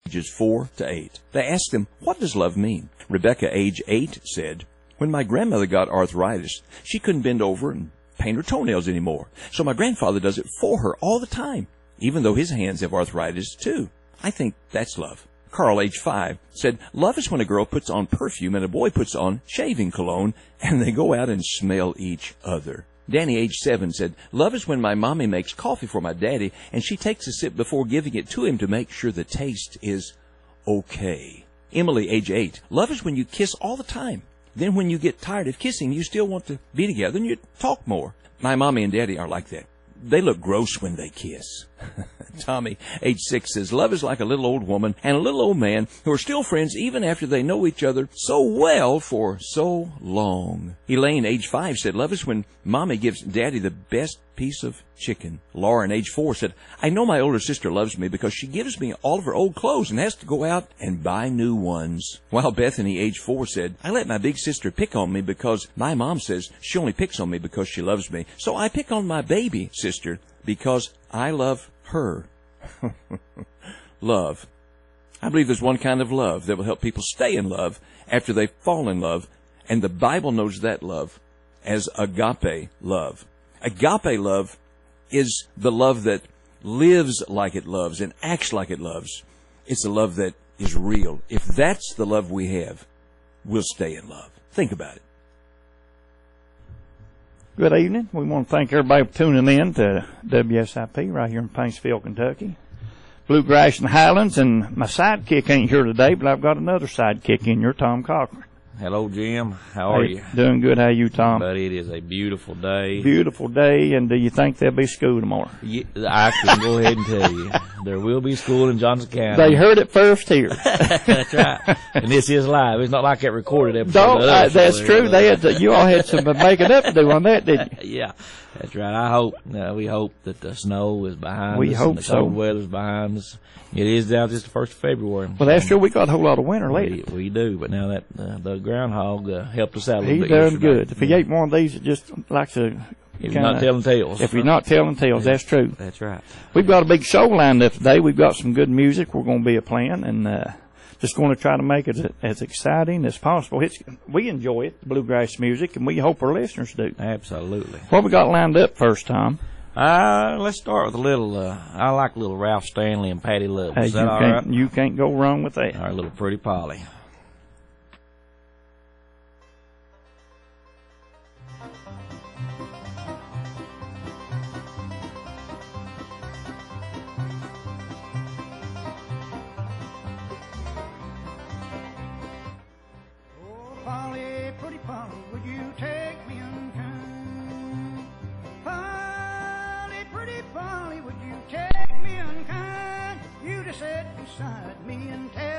ages 4 to 8. They asked them, what does love mean? Rebecca, age 8, said, when my grandmother got arthritis, she couldn't bend over and paint her toenails anymore. So my grandfather does it for her all the time, even though his hands have arthritis too. I think that's love. Carl, age 5, said, love is when a girl puts on perfume and a boy puts on shaving cologne, and they go out and smell each other. Danny, age 7, said, love is when my mommy makes coffee for my daddy, and she takes a sip before giving it to him to make sure the taste is okay. Emily, age 8, love is when you kiss all the time. Then when you get tired of kissing, you still want to be together and you talk more. My mommy and daddy are like that. They look gross when they kiss. Tommy, age 6, says, love is like a little old woman and a little old man who are still friends even after they know each other so well for so long. Elaine, age 5, said, love is when mommy gives daddy the best piece of chicken. Lauren, age 4, said, I know my older sister loves me because she gives me all of her old clothes and has to go out and buy new ones. While Bethany, age 4, said, I let my big sister pick on me because my mom says she only picks on me because she loves me. So I pick on my baby sister because I love her. Love. I believe there's one kind of love that will help people stay in love after they fall in love, and the Bible knows that love as agape love. Agape love is the love that lives like it loves and acts like it loves. It's a love that is real. If that's the love we have, we'll stay in love. Think about it. Good evening. We want to thank everybody for tuning in to WSIP right here in Paintsville, Kentucky. Bluegrass and Highlands, and my sidekick ain't here today, but I've got another sidekick in here, Tom Cochran. Hello, Jim. How are you? Doing good. How are you, Tom? Buddy, it is a beautiful day. Beautiful day, and do you think there'll be school tomorrow? Yeah, I can go ahead and tell you. There will be school in Johnson County. They heard it first here. That's right. And this is live. It's not like that recorded episode. No, that's true. You all had some making up to do on that, didn't you? Yeah, that's right. We hope that the snow is behind us. We hope and the so. cold weather's behind us. It is now just the 1st of February. Well, that's true. We got a whole lot of winter left. We do, but now that the groundhog helped us out a little He's bit. done yesterday. good. If he ate one of these, it just likes to. If you're not telling tales. If you're not telling tales, that's true. That's right. We've got a big show lined up today. We've got some good music we're going to be playing, and just going to try to make it as exciting as possible. We enjoy it, bluegrass music, and we hope our listeners do. Absolutely. What we got lined up first, Tom? Let's start with a little, I like a little Ralph Stanley and Patty Love. Is that all right? You can't go wrong with that. All right, little Pretty Polly. Oh, Polly, pretty Polly, would you take me unkind? Polly, pretty Polly, would you take me unkind? You just sit beside me and tell